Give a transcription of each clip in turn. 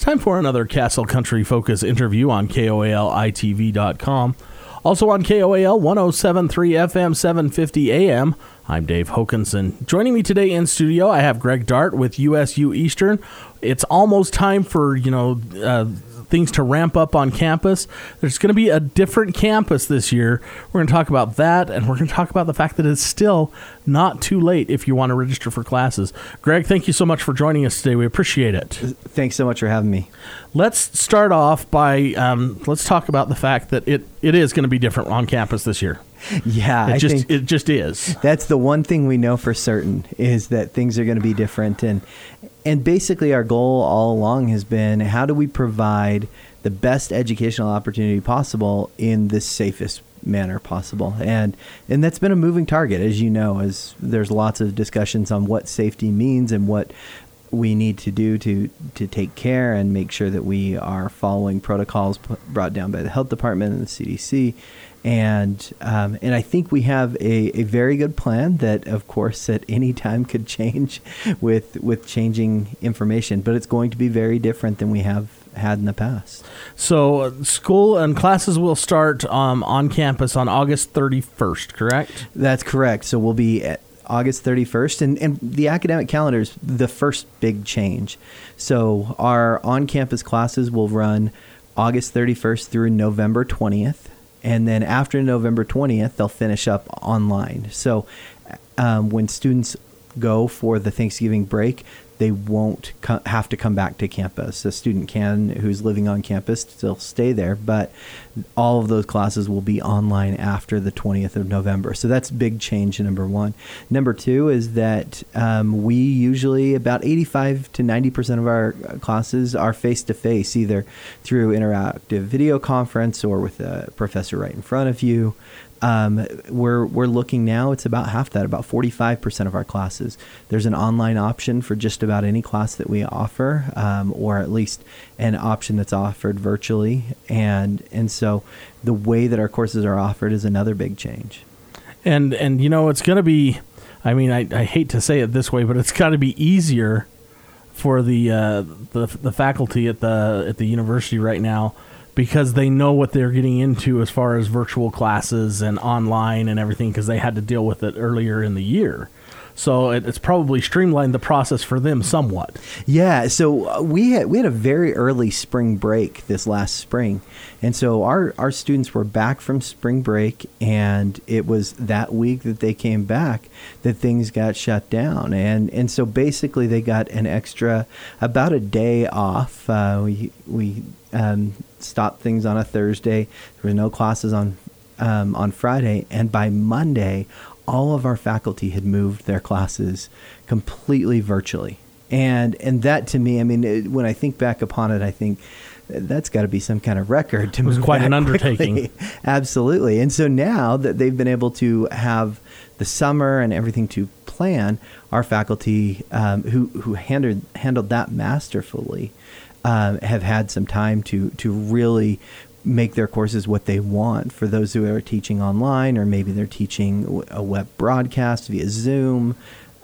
time for another Castle Country Focus interview on KOALITV.com. Also on KOAL 107.3 FM 750 AM. I'm Dave Hokanson. Joining me today in studio, I have Greg Dart with USU Eastern. It's almost time for, things to ramp up on campus. There's going to be a different campus this year. We're going to talk about that, and we're going to talk about the fact that it's still not too late if you want to register for classes. Greg, thank you so much for joining us today. We appreciate it. Thanks so much for having me. Let's start off by, let's talk about the fact that it is going to be different on campus this year. Yeah, it just is. That's the one thing we know for certain is that things are going to be different. And basically our goal all along has been, how do we provide the best educational opportunity possible in the safest manner possible? And that's been a moving target, as you know, as there's lots of discussions on what safety means and what we need to do to take care and make sure that we are following protocols brought down by the health department and the CDC. And I think we have a very good plan that, of course, at any time could change with changing information, but it's going to be very different than we have had in the past. So school and classes will start on campus on August 31st, correct? That's correct. So we'll be at August 31st, and the academic calendar is the first big change. So our on-campus classes will run August 31st through November 20th. And then after November 20th, they'll finish up online. So when students go for the Thanksgiving break, they won't have to come back to campus. A student who's living on campus, still stay there, but all of those classes will be online after the 20th of November. So that's big change, number one. Number two is that we usually, about 85 to 90% of our classes are face-to-face, either through interactive video conference or with a professor right in front of you. We're looking now, it's about half that, about 45% of our classes. There's an online option for just about any class that we offer, or at least an option that's offered virtually. And so the way that our courses are offered is another big change. And it's going to be, I hate to say it this way, but it's got to be easier for the faculty at the university right now, because they know what they're getting into as far as virtual classes and online and everything, because they had to deal with it earlier in the year. So it's probably streamlined the process for them somewhat. Yeah, so we had a very early spring break this last spring. And so our students were back from spring break, and it was that week that they came back that things got shut down. And so basically they got an extra, about a day off. We stopped things on a Thursday. There were no classes on Friday. And by Monday, all of our faculty had moved their classes completely virtually. And that, to me, when I think back upon it, I think that's got to be some kind of record to move. It was quite an undertaking. Absolutely. And so now that they've been able to have the summer and everything to plan, our faculty who handled that masterfully have had some time to really make their courses what they want. For those who are teaching online, or maybe they're teaching a web broadcast via Zoom,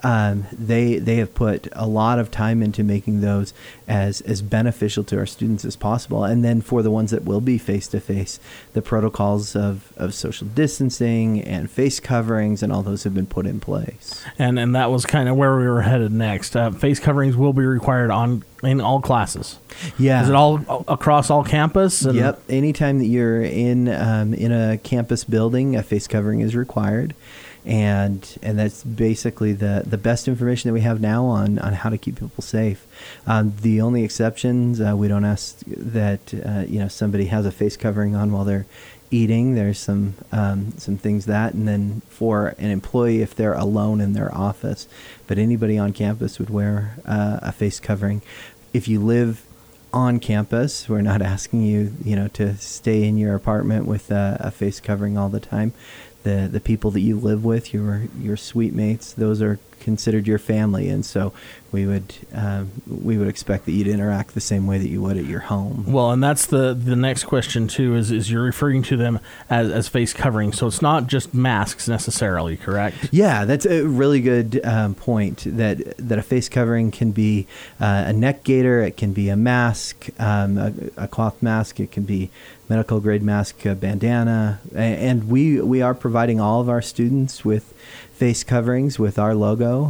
they have put a lot of time into making those as beneficial to our students as possible. And then for the ones that will be face-to-face, the protocols of social distancing and face coverings and all those have been put in place. And that was kind of where we were headed next. Face coverings will be required in all classes. Yeah. Is it all across all campus? Yep. Anytime that you're in a campus building, a face covering is required. And that's basically the best information that we have now on how to keep people safe. The only exceptions, we don't ask that somebody has a face covering on while they're eating. There's some things that, and then for an employee if they're alone in their office. But anybody on campus would wear a face covering. If you live on campus, we're not asking you to stay in your apartment with a face covering all the time. The people that you live with, your suite mates, those are considered your family, and so we would expect that you'd interact the same way that you would at your home. Well, and that's the next question too. Is you're referring to them as face covering, so it's not just masks necessarily, correct? Yeah, that's a really good point. That a face covering can be a neck gaiter, it can be a mask, a cloth mask, it can be medical grade mask, a bandana, and we are providing all of our students with face coverings with our logo.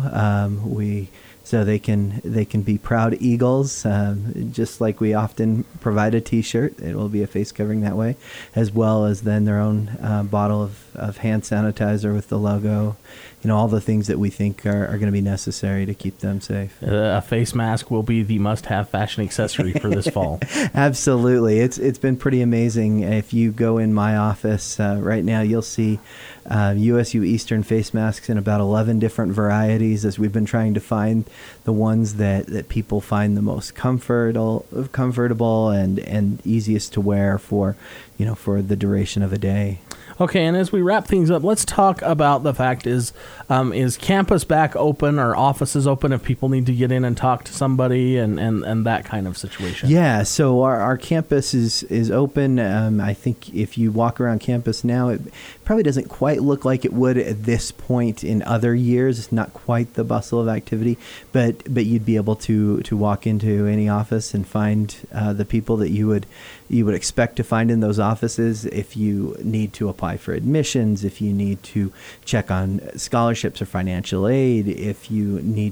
So they can be proud Eagles, just like we often provide a T-shirt. It will be a face covering that way, as well as then their own bottle of hand sanitizer with the logo. All the things that we think are going to be necessary to keep them safe. A face mask will be the must-have fashion accessory for this fall. Absolutely. It's been pretty amazing. If you go in my office right now, you'll see USU Eastern face masks in about 11 different varieties, as we've been trying to find the ones that people find the most comfortable and easiest to wear for the duration of a day. Okay, and as we wrap things up, let's talk about the fact is campus back open or offices open if people need to get in and talk to somebody and that kind of situation? Yeah, so our campus is open. I think if you walk around campus now, it probably doesn't quite look like it would at this point in other years. It's not quite the bustle of activity, but you'd be able to walk into any office and find the people that you would expect to find in those offices. If you need to apply for admissions, if you need to check on scholarships or financial aid, if you need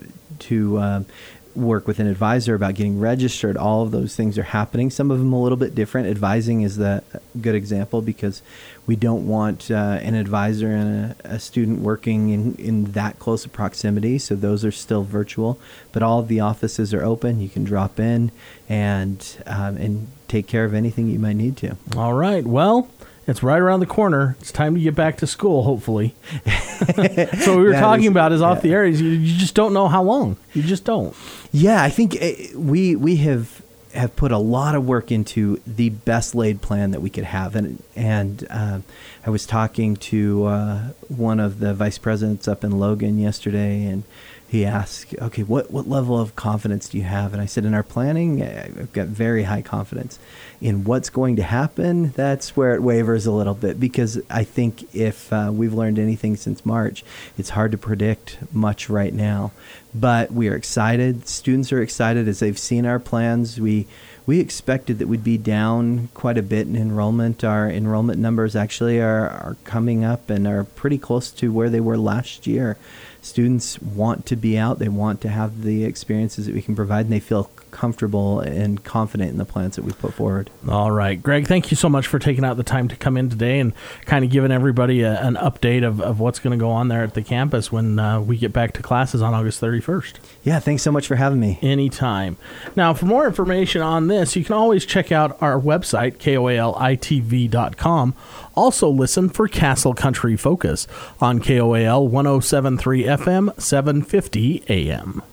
to work with an advisor about getting registered, all of those things are happening. Some of them a little bit different. Advising is the good example, because we don't want an advisor and a student working in that close a proximity, so those are still virtual. But all of the offices are open. You can drop in and take care of anything you might need to. All right. Well, it's right around the corner. It's time to get back to school, hopefully. So we were talking about is off the air. You just don't know how long. You just don't. Yeah, I think we have put a lot of work into the best laid plan that we could have. And I was talking to one of the vice presidents up in Logan yesterday, and he asked, okay, what level of confidence do you have? And I said, in our planning, I've got very high confidence. In what's going to happen, that's where it wavers a little bit, because I think if we've learned anything since March, it's hard to predict much right now. But we are excited. Students are excited as they've seen our plans. We expected that we'd be down quite a bit in enrollment. Our enrollment numbers actually are coming up and are pretty close to where they were last year. Students want to be out. They want to have the experiences that we can provide, and they feel comfortable and confident in the plans that we put forward. All right. Greg, thank you so much for taking out the time to come in today and kind of giving everybody an update of what's going to go on there at the campus when we get back to classes on August 31st. Yeah, thanks so much for having me. Anytime. Now, for more information on this, you can always check out our website, KOALITV.com. Also listen for Castle Country Focus on KOAL 107.3 FM, 750 AM.